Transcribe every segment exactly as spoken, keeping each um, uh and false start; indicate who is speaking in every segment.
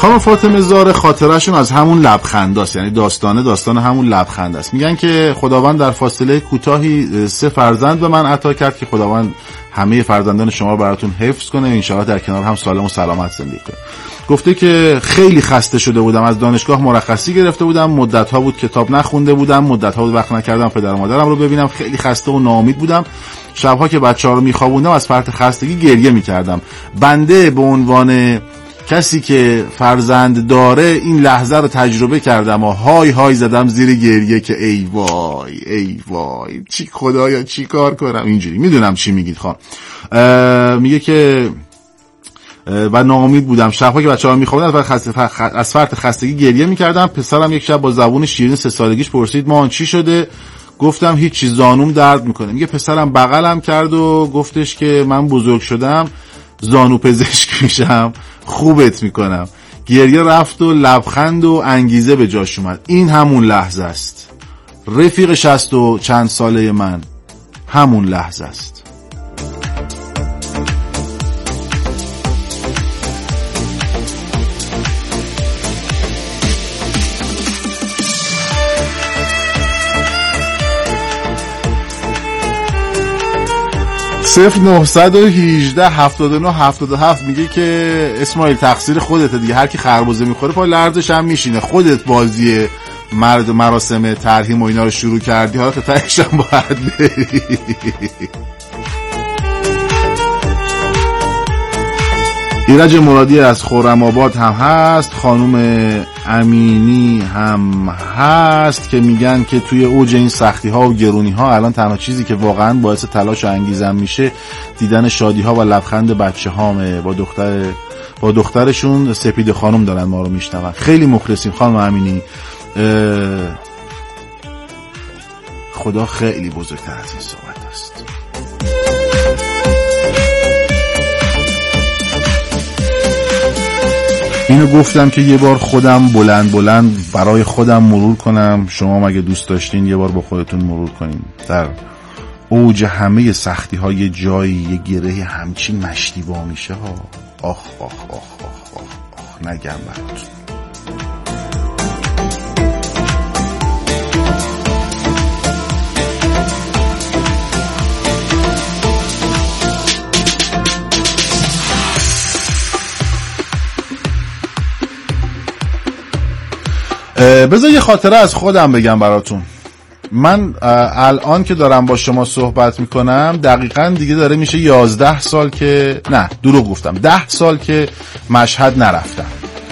Speaker 1: خانم فاطمه زاره خاطرشون از همون لبخند است، یعنی داستانه داستان همون لبخند است. میگن که خداوند در فاصله کوتاهی سه فرزند به من عطا کرد که خداوند همه فرزندان شما رو براتون حفظ کنه، انشاءالله در کنار هم سالم و سلامت زندگی کنه. گفته که خیلی خسته شده بودم، از دانشگاه مرخصی گرفته بودم، مدت ها بود کتاب نخونده بودم، مدت ها بود وقت نکردم پدر و مادرم رو ببینم، خیلی خسته و ناامید بودم. شبها که بچه‌ها رو میخوابوندم از فرط خستگی گریه میکردم. بنده به عنوان کسی که فرزند داره این لحظه رو تجربه کردم و های های زدم زیر گریه که ای وای ای وای چی خدایا چی کار کنم. اینجوری میدونم چی میگید خان. میگه که و ناامید بودم، شبها که بچه‌ها میخوابیدن از فرط از فرط خستگی گریه میکردم. پسرم یک شب با زبون شیرین سه سالگیش پرسید مامان چی شده؟ گفتم هیچ چیز، زانوم درد میکنه. میگه پسرم بغلم کرد و گفتش که من بزرگ شدم زانو پزشک میشم، خوبت میکنم. گریه رفت و لبخند و انگیزه به جاش اومد. این همون لحظه است. رفیق شصت و چند ساله من همون لحظه است. صفر نهصد و هجده هفتاد و نه هفتاد و هفت میگه که اسماعیل تقصیر خودته دیگه، هر کی خربزه میخوره پا لرزش هم میشینه، خودت بازی مرد مراسم ترحیم و اینا رو شروع کردی، حالا تا تهش هم باید بری. ایرج مرادی از خرم‌آباد هم هست، خانم امینی هم هست که میگن که توی اوج این سختی ها و گرونی ها الان تنها چیزی که واقعا باعث تلاش و انگیزم میشه دیدن شادی ها و لبخند بچه هامه. با دختر با دخترشون سپید خانم دارن ما رو میشنون. خیلی مخلصیم خانم امینی، خدا خیلی بزرگتر از این صحبت است. اینو گفتم که یه بار خودم بلند بلند برای خودم مرور کنم، شما مگه دوست داشتین یه بار با خودتون مرور کنین. در اوج همه سختی ها یه جایی یه گره همچین مشتی وا میشه ها. آخ آخ آخ آخ آخ آخ نگم براتون. بذار یه خاطره از خودم بگم براتون. من الان که دارم با شما صحبت میکنم دقیقاً دیگه داره میشه یازده سال که نه دروغ گفتم ده سال که مشهد نرفتم.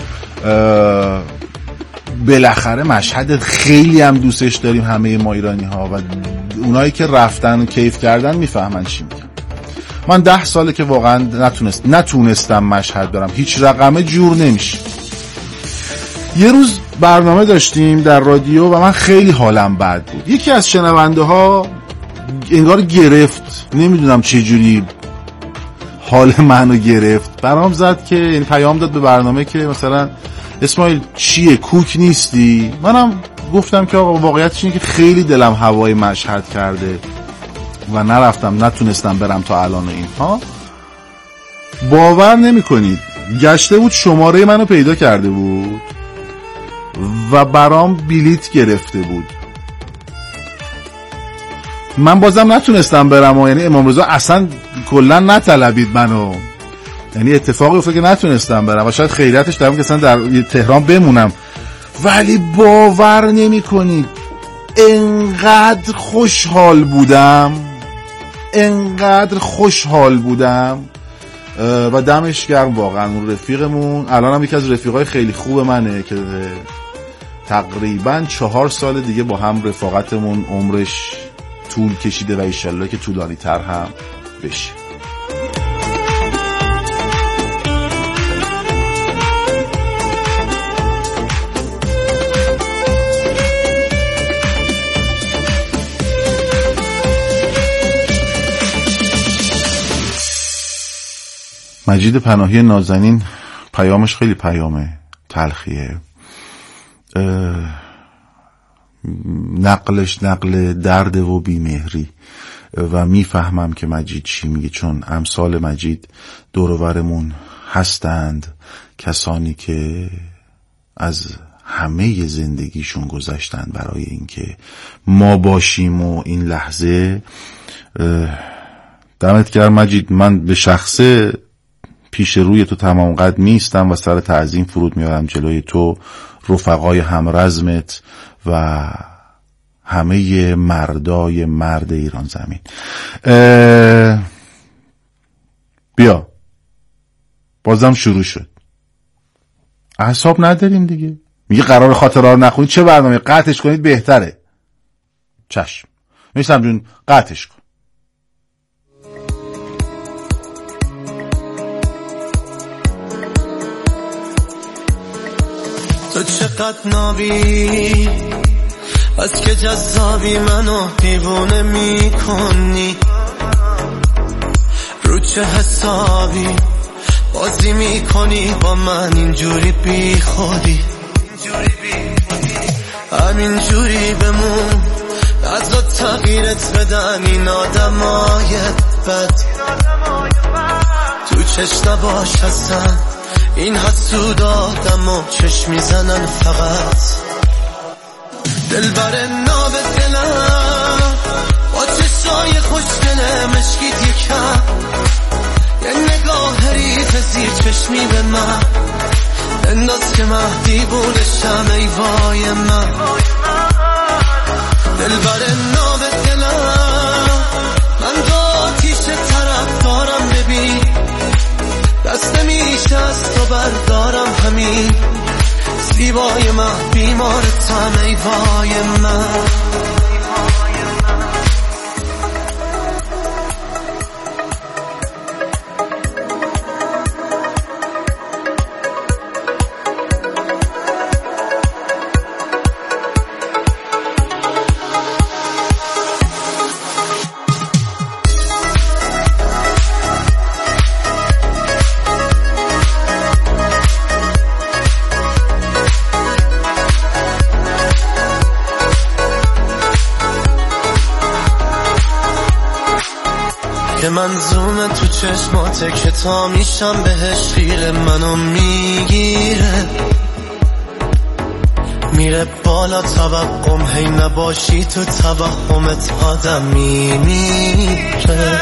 Speaker 1: بالاخره مشهد خیلی هم دوستش داریم همه ما ایرانی ها و اونایی که رفتن و کیف کردن میفهمن چی میگم. من ده ساله که واقعا نتونست نتونستم مشهد برم، هیچ رقمه جور نمیشه. یه روز برنامه داشتیم در رادیو و من خیلی حالم بد بود. یکی از شنونده ها انگار گرفت، نمیدونم چه جوری حال منو گرفت، برام زد که این پیام داد به برنامه که مثلا اسماعیل چیه کوک نیستی؟ منم گفتم که آقا واقعیتش اینه که خیلی دلم هوای مشهد کرده و نرفتم، نتونستم برم تا الان. اینها باور نمی کنید گشته بود شماره منو پیدا کرده بود و برام بلیت گرفته بود. من بازم نتونستم برم و یعنی امام رضا اصلا کلا نطلبید منو، یعنی اتفاقی افتاد که نتونستم برم و شاید خیریتش دارم که اصلا در تهران بمونم. ولی باور نمی کنید انقدر خوشحال بودم انقدر خوشحال بودم و دمش گرم واقعا. اون رفیقمون الان هم یکی از رفیقای خیلی خوب منه که تقریبا چهار سال دیگه با هم رفاقتمون عمرش طول کشیده و ایشالله که طولانی تر هم بشه. مجید پناهی نازنین پیامش خیلی پیامه تلخیه، نقلش نقل درد و بیمهری و میفهمم که مجید چی میگه، چون امثال مجید دور و برمون هستند کسانی که از همه زندگیشون گذشتن برای اینکه ما باشیم و این لحظه. دمت گرم مجید، من به شخصه پیش روی تو تمام قد نیستم و سر تعظیم فرود میارم جلوی تو، رفقای همرزمت و همه مردای مرد ایران زمین. بیا بازم شروع شد، اعصاب نداریم دیگه. میگه قرار خاطره رو نخونید، چه برنامه؟ قطعش کنید بهتره. چشم میشم جون، قطعش کن.
Speaker 2: تو چقدر نابی، از که جذابی منو دیوونه میکنی، رو چه حسابی بازی میکنی با من اینجوری بی خودی، همین جوری بمون، ازا تغییرت بدن این آدمایت بد، تو چشم نباش هستن این حسود آدم و چشم میزنن فقط. دل بر ناب دلم با چشای خوشگله مشکیت یکم، یه نگاه حریف زیر چشمی به من انداز که مهدی بودشم ای وای من. دل بر ناب دلم من دو آتیش طرف دارم، ببین دست نمیشه از تو بردارم، همین زیبای من بیمارتم ای وای من. که منظومه تو چشماته که تا میشم بهش خیره، منو میگیره میره بالا توقم، هی نباشی تو توهمت آدم میمیره.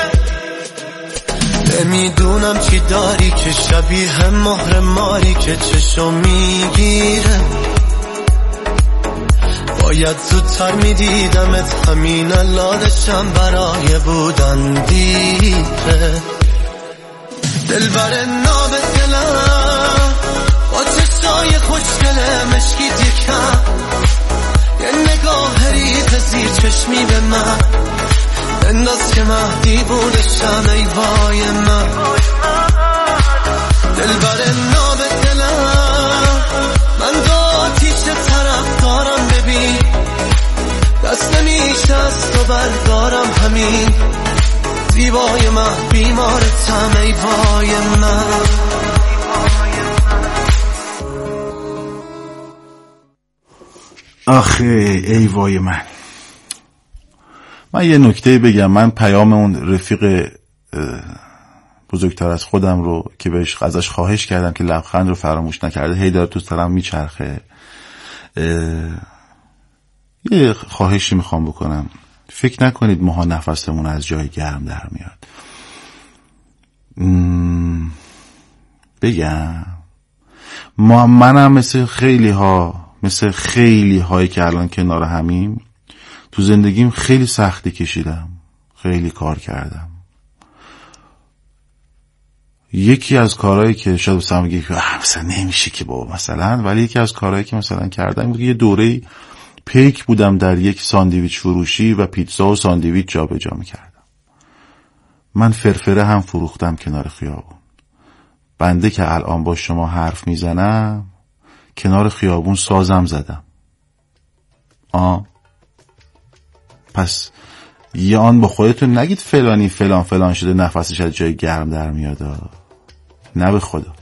Speaker 2: نمیدونم چی داری که شبیه مهر ماری که چشم میگیره، باید زودتر میدیدمت، همین الانشم برای بودن دیره. دل بر ناب دلم با چشای خوشگله مشکیت یکم، یه نگاه حریف زیر چشمی به من انداز که مهدی بودشم ای وای من. دل بر ناب دلم من دو آتیش طرف دارم، ببین دست نمیشه از تو بردارم، همین زیبای من بیمارتم ای وای من.
Speaker 1: آخه ای وای من. من یه نکته بگم، من پیام اون رفیق بزرگتر از خودم رو که بهش ازش خواهش کردم که لبخند رو فراموش نکرده، هی داره تو سرم میچرخه. یه خواهشی میخوام بکنم، فکر نکنید ماها نفسمون از جای گرم در میاد. بگم ما منم مثل خیلی ها مثل خیلی هایی که الان کنار همیم تو زندگیم خیلی سختی کشیدم، خیلی کار کردم. یکی از کارهایی که شاید مثلا بگی مثلا نمیشه که بابا مثلا، ولی یکی از کارهایی که مثلا کردم یه دوره پیک بودم در یک ساندویچ فروشی و پیتزا و ساندویچ جا به جا میکردم. من فرفره هم فروختم کنار خیابون. بنده که الان با شما حرف میزنم کنار خیابون سازم زدم. آه پس یه آن با خودتون نگید فلانی فلان فلان شده نفسش از جای گرم در میاد. نه به خدا،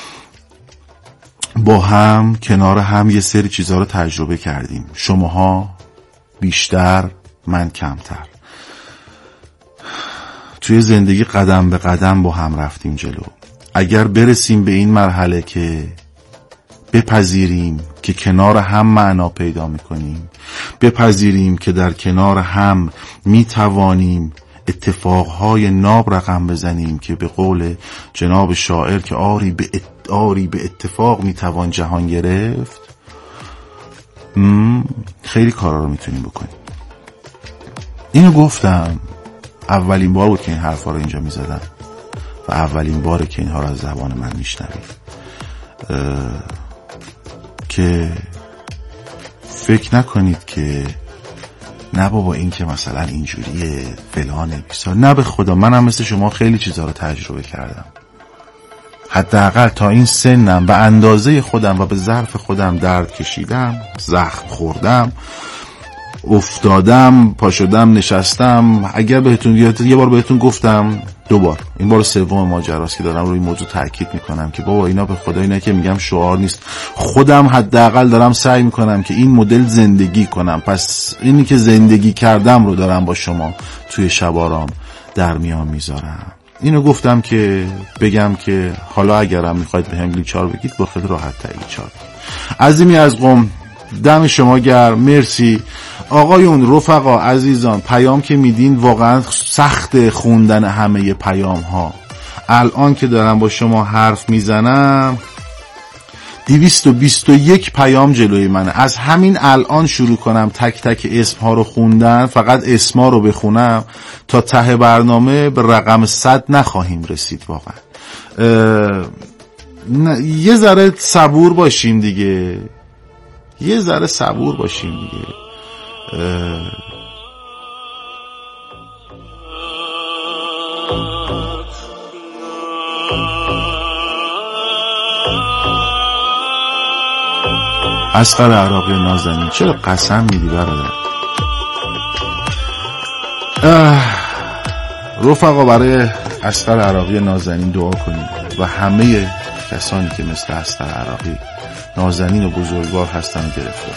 Speaker 1: با هم کنار هم یه سری چیزها رو تجربه کردیم، شماها بیشتر من کمتر. توی زندگی قدم به قدم با هم رفتیم جلو. اگر برسیم به این مرحله که بپذیریم که کنار هم معنا پیدا میکنیم، بپذیریم که در کنار هم میتوانیم اتفاقهای ناب رقم بزنیم که به قول جناب شاعر که آری به ات... آری به اتفاق میتوان جهان گرفت، خیلی کارا رو میتونیم بکنیم. اینو گفتم، اولین بار بود که این حرفا رو اینجا میزدم و اولین باره که اینها رو از زبان من میشنوید، که فکر نکنید که نه بابا این که مثلا اینجوریه فلانه بیسار. نه به خدا، من هم مثل شما خیلی چیزا رو تجربه کردم، حداقل تا این سنم به اندازه خودم و به ظرف خودم درد کشیدم، زخم خوردم، افتادم، پا شدم، نشستم. اگر بهتون یه بار بهتون گفتم، دو بار، این بار سوم ماجراست که دارم روی این موضوع تاکید میکنم که بابا اینا به خدا اینا که میگم شعار نیست، خودم حداقل دارم سعی میکنم که این مدل زندگی کنم. پس اینی که زندگی کردم رو دارم با شما توی شبارام در میان میذارم. اینو گفتم که بگم که حالا اگرم میخواید به هم لیچار بگید با خیلی راحت تر لیچار بگید. عظیمی از قم، دم شما گرم، مرسی آقایون، رفقا، عزیزان. پیام که میدین واقعا سخت خوندن همه پیام ها. الان که دارم با شما حرف میزنم دویست و بیست و یک پیام جلوی منه. از همین الان شروع کنم تک تک اسم ها رو خوندن، فقط اسم ها رو بخونم، تا ته برنامه به رقم صد نخواهیم رسید. واقعا یه ذره صبور باشیم دیگه، یه ذره صبور باشیم دیگه. اصغر عراقی نازنین، چرا قسم میدی برادر؟ رفقا برای اصغر عراقی نازنین دعا کنیم و همه کسانی که مثل اصغر عراقی نازنین و بزرگوار هستن گرفتار.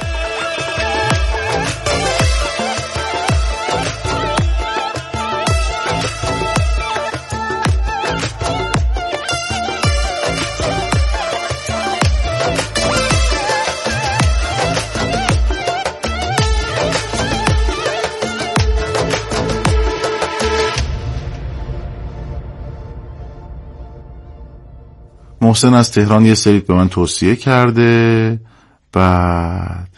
Speaker 1: محسن از تهران یه سری به من توصیه کرده. بعد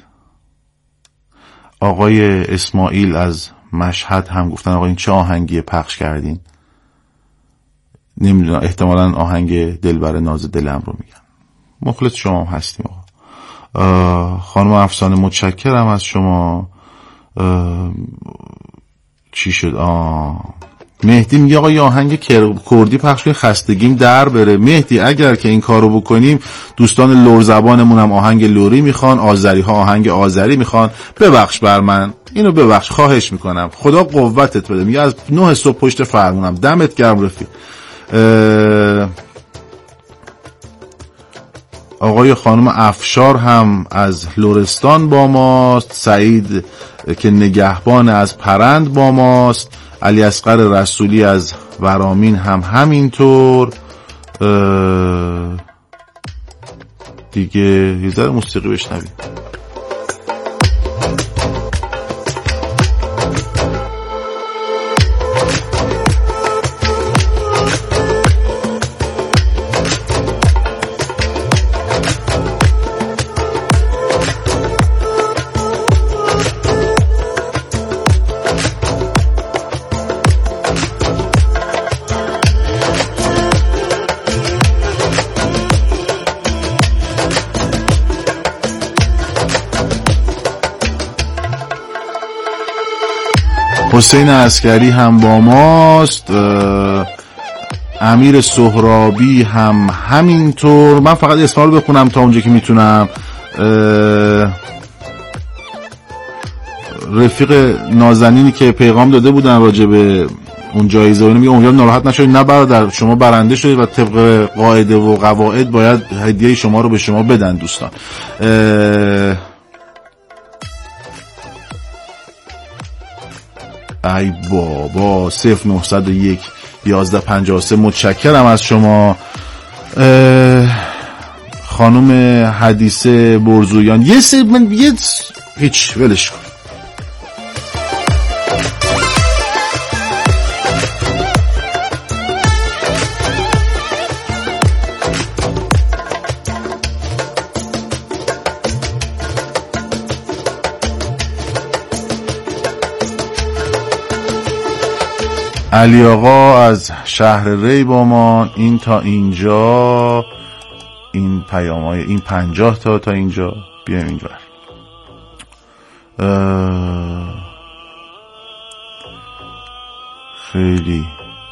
Speaker 1: آقای اسماعیل از مشهد هم گفتن آقا این چه آهنگی پخش کردین؟ نمیدونم، احتمالاً آهنگ دلبر ناز دلم رو میگن. مخلص شما هم هستیم آقا. خانم افسانه متشکرم از شما. چی شد؟ آه مهدی میگه آقا یه آهنگ کردی پخش کنیم خستگیم در بره. مهدی اگر که این کارو بکنیم، دوستان لور زبانمون هم آهنگ لوری میخوان، آذری ها آهنگ آذری میخوان. ببخش بر من، اینو ببخش، خواهش میکنم، خدا قوتت بده. میگه از نه صبح پشت فرمونم، دمت گرم رفیق. آقای خانم افشار هم از لرستان با ماست. سعید که نگهبان از پرند با ماست. علی اصغر رسولی از ورامین هم همینطور. دیگه یه ذره موسیقی بشنویم. حسین عسکری هم با ماست. امیر سهرابی هم همینطور. من فقط اسما رو بخونم تا اونجا که میتونم. رفیق نازنینی که پیغام داده بودن راجع به اون جایزه اون میگه امیدوارم ناراحت نشید. نه برادر، شما برنده شدید و طبق قاعده و قواعد باید هدیه شما رو به شما بدن دوستان. ای بابا صفر نهصد و یک یازده پنجاه و سه. متشکرم از شما خانم حدیثه برزویان. یه سه من یه هیچ ولش کن. علی آقا از شهر ری با ما. این تا اینجا این پیام‌های این پنجاه تا تا اینجا. بیایم اینجا. خیلی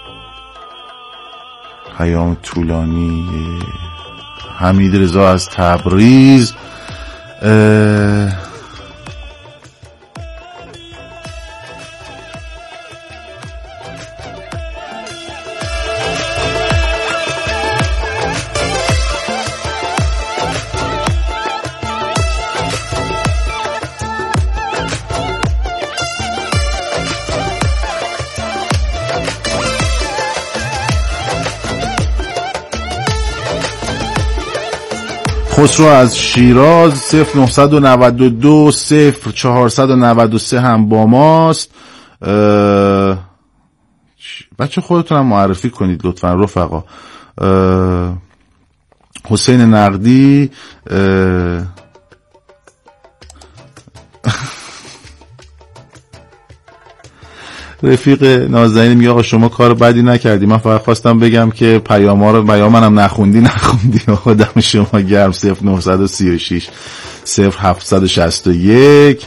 Speaker 1: پیام طولانی. حمید رضا از تبریز. خسرو از شیراز صفر نهصد و نود و دو صفر چهارصد و نود و سه هم با ماست. بچه خودتونم معرفی کنید لطفا رفقا. حسین نقدی رفیق نازنین میگه آقا شما کار بدی نکردی، من فقط خواستم بگم که پیاما رو پیام منم نخوندی نخوندی آدم شما گرم. صفر نهصد و سی و شش صفر هفتصد و شصت و یک.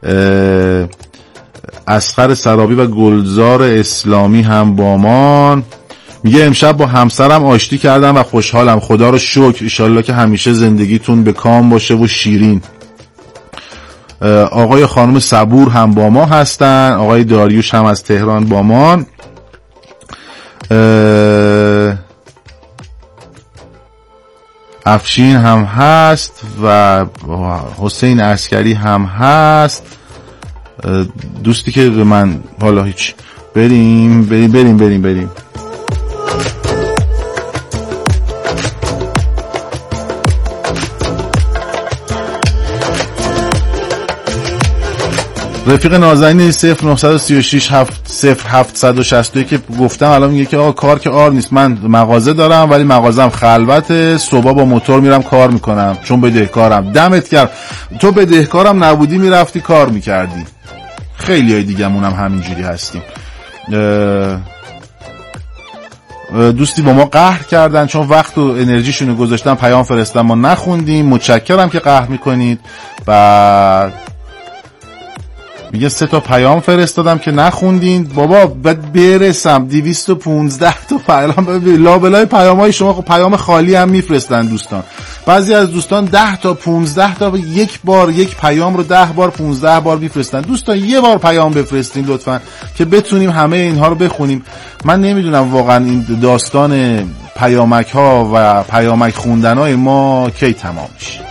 Speaker 1: اصغر سرابی و گلزار اسلامی هم با ما. میگه امشب با همسرم آشتی کردم و خوشحالم، خدا رو شکر، انشالله که همیشه زندگیتون به کام باشه و شیرین. آقای خانم صبور هم با ما هستن. آقای داریوش هم از تهران با ما. افشین هم هست و حسین عسکری هم هست. دوستی که به من حالا هیچ بریم بریم بریم بریم بریم رفیق نازنین صفر نهصد و سی و شش صفر هفتصد و شصت و یک که گفتم الان میگه که آقا کار که آر نیست، من مغازه دارم ولی مغازم خلوته، صبح با موتور میرم کار میکنم چون بدهکارم. دمت گرم، تو بدهکارم نبودی میرفتی کار میکردی. خیلی های دیگه مونم همینجوری هستیم. دوستی با ما قهر کردن چون وقت و انرژیشونو گذاشتن پیام فرستن ما نخوندیم. متشکرم که قهر میکنید. بعد میگه سه تا پیام فرستادم که نخوندین. بابا بعد برسم دویست و پانزده تا پیام. لابلای پیام‌های شما خب پیام خالی هم میفرستن دوستان. بعضی از دوستان ده تا پانزده تا یک بار یک پیام رو ده بار پانزده بار میفرستن. دوستان یه بار پیام بفرستین لطفا که بتونیم همه اینها رو بخونیم. من نمیدونم واقعا این داستان پیامک ها و پیامک خوندن های ما کی تمام میشه.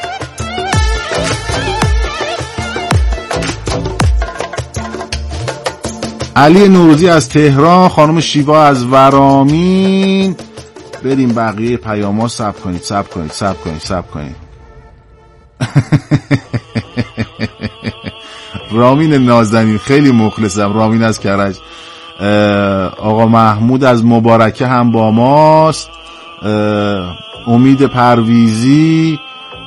Speaker 1: علی نوروزی از تهران، خانم شیوا از ورامین. بریم بقیه پیاما. صبر کنید صبر کنید صبر کنید صبر کنید رامین نازنین خیلی مخلصم. رامین از کرج. آقا محمود از مبارکه هم با ماست. امید پرویزی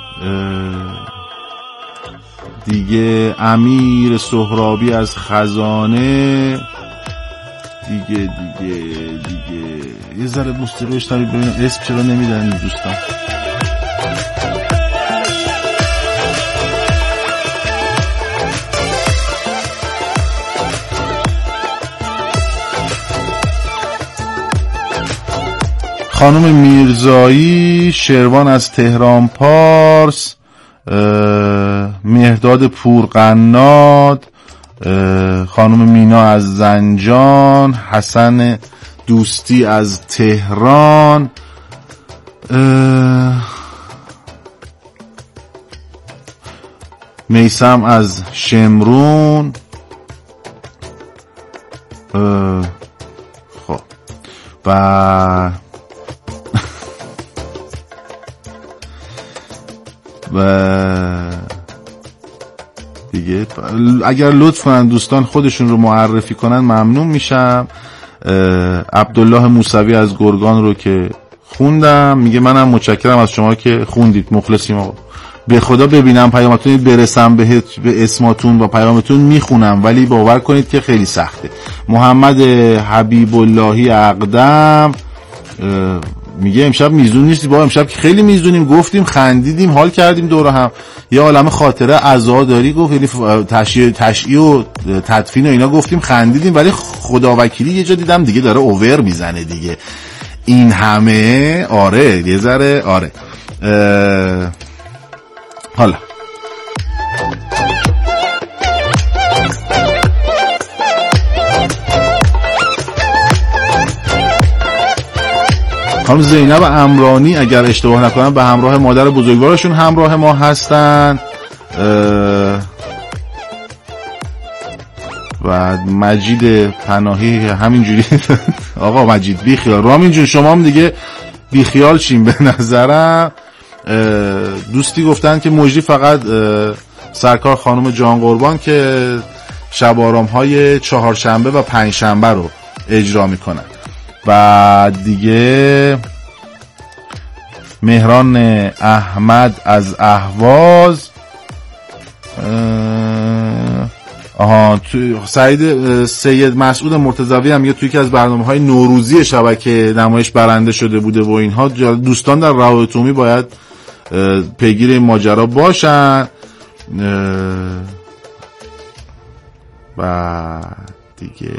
Speaker 1: دیگه. امیر سهرابی از خزانه دیگه دیگه دیگه. یه ذره موسیقی بشنوید ببینم اسم چرا نمیدن این دوستان. خانم میرزایی شروان از تهران پارس. مهداد پورقناد. خانم مینا از زنجان. حسن دوستی از تهران. میثم از شمرون. خب و و دیگه اگر لطف کنن دوستان خودشون رو معرفی کنن ممنون میشم. عبدالله موسوی از گرگان رو که خوندم، میگه منم متشکرم از شما که خوندید، مخلصیم آقا. به خدا ببینم پیامتون برسم به به اسماتون و پیامتون میخونم، ولی باور کنید که خیلی سخته. محمد حبیب اللهی اقدم میگه امشب میزون نیستی. با امشب که خیلی میزونیم، گفتیم خندیدیم حال کردیم دور هم، یه عالمه خاطره عزاداری گفت، یعنی تشییع تشییع و تدفین و اینا گفتیم خندیدیم، ولی خداوکیلی یه جا دیدم دیگه داره اوور میزنه دیگه این همه. آره یه ذره آره. حالا خانم زینب امرانی اگر اشتباه نکنم به همراه مادر بزرگوارشون همراه ما هستن و مجید پناهی همینجوری. آقا مجید بیخیال، رامین جون شما هم دیگه بیخیال شیم به نظرم. دوستی گفتن که مجری فقط سرکار خانم جان قربان که شب آرام های چهارشنبه و پنجشنبه رو اجرا میکنن. و دیگه مهران احمد از اهواز، آها تو سعید سید مسعود مرتضوی هم میگه توی یکی از برنامه‌های نوروزی شبکه نمایش برنده شده بوده و اینها. دوستان در روابط عمومی باید پیگیر این ماجرا باشن. و دیگه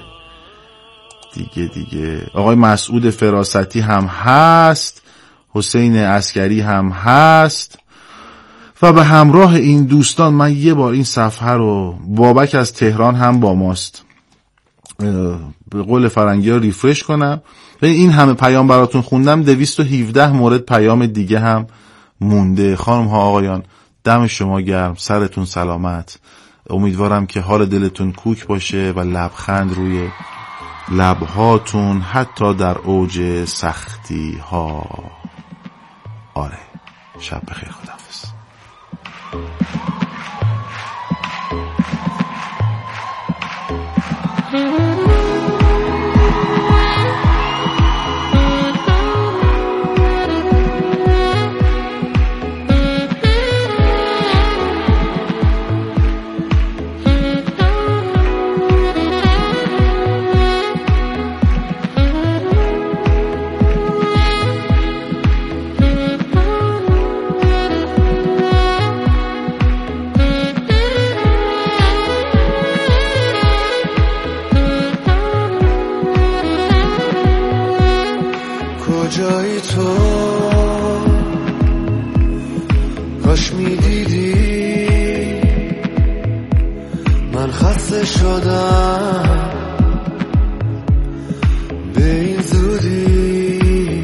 Speaker 1: دیگه دیگه آقای مسعود فراستی هم هست، حسین عسکری هم هست. و به همراه این دوستان من یه بار این صفحه رو، بابک از تهران هم با ماست، به قول فرنگی ها ریفرش کنم. این همه پیام براتون خوندم، دویست و هفده مورد پیام دیگه هم مونده. خانم ها آقایان دم شما گرم، سرتون سلامت. امیدوارم که حال دلتون کوک باشه و لبخند روی لبهاتون حتی در اوج سختی ها. آره شب بخیر، خداحافظ.
Speaker 2: کجایی تو کاش میدیدی من خسته شدم به این زودی،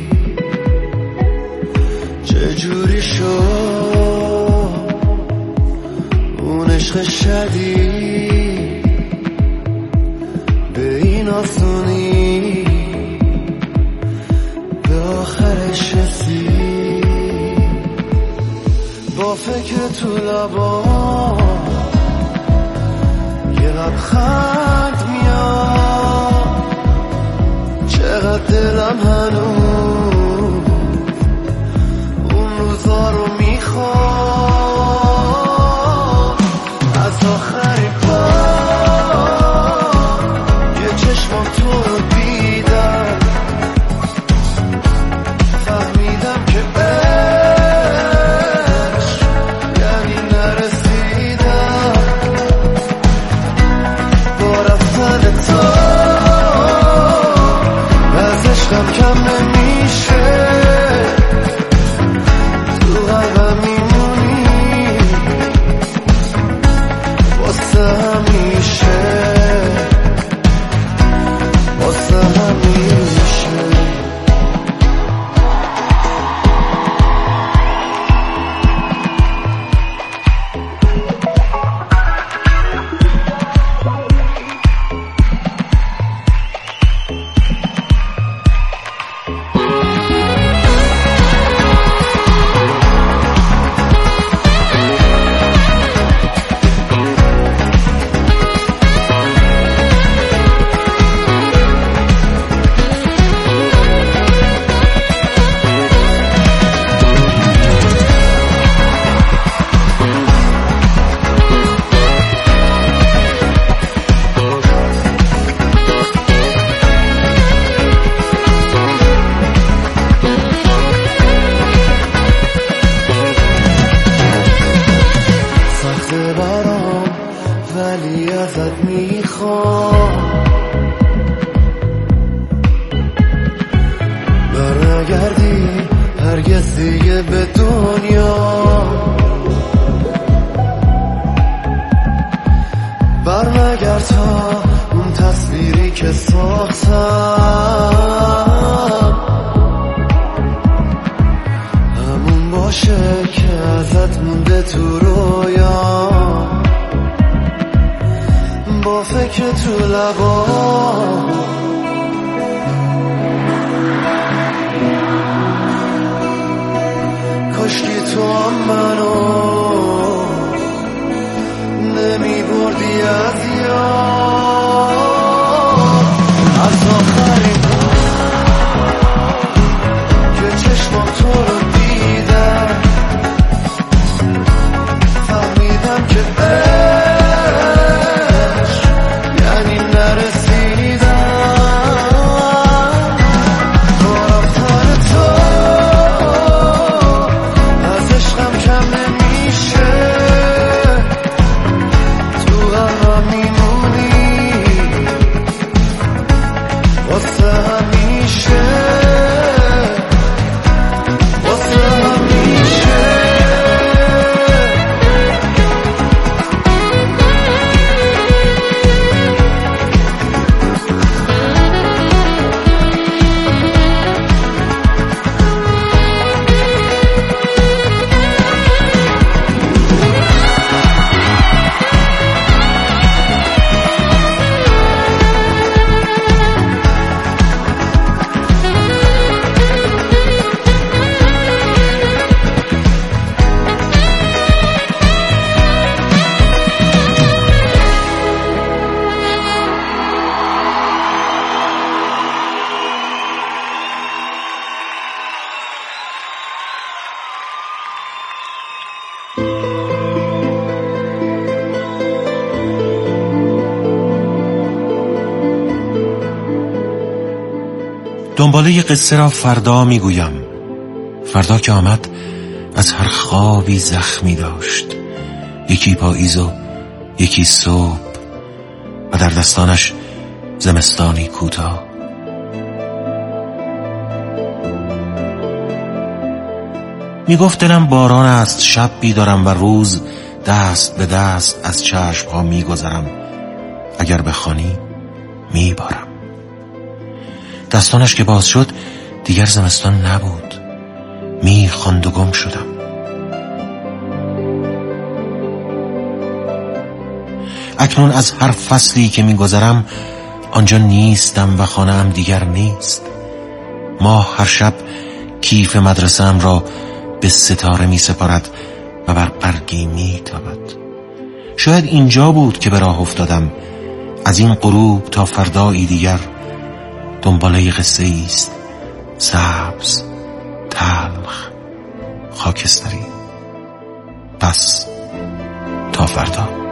Speaker 2: چجوری شد اون عشق شدید به این آسونی آخرش رسید. با فکر تو لبا یه لبخند میاد، چقدر دلم هنوز اون روزا رو میخواد. از آخری بار یه چشمم تو رو دیدم، فهمیدم که عشق یعنی نرسیدم. با رفتن تو از عشقم کم نمیشه، تو قلبم میمونی واسه همیشه، واسه همیشه. نگردی هرگز دیگه به دنیا، برنگرد تا اون تصویری که ساختم همون باشه که ازت مونده تو رویا، با فکر تو لبا کاشکی تو هم منو نمی بردی از یاد، از آخرین که چشمم تو رو دیدم فهمیدم که عشق یعنی نرسیدم، کارم سر تو از عشقم کم نمیشه، تو هم میمونی واسه همیشه، واسه همیشه.
Speaker 3: دنباله قصه را فردا میگویم. فردا که آمد از هر خوابی زخمی داشت، یکی پاییز و یکی صبح و در دستانش زمستانی کوتاه. میگفت دلم باران است، شب بیدارم و روز دست به دست از چشم ها میگذرم، اگر بخوانی میبارم. دستانش که باز شد دیگر زمستان نبود، میخواند و گم شدم. اکنون از هر فصلی که میگذرم آنجا نیستم و خانه‌ام دیگر نیست. ماه هر شب کیف مدرسه‌ام را به ستاره می سپارد و بر برگی می تابد. شاید اینجا بود که به راه افتادم، از این غروب تا فردایی دیگر دنباله قصه ایست، سبز، تلخ، خاکستری. پس تا فردا.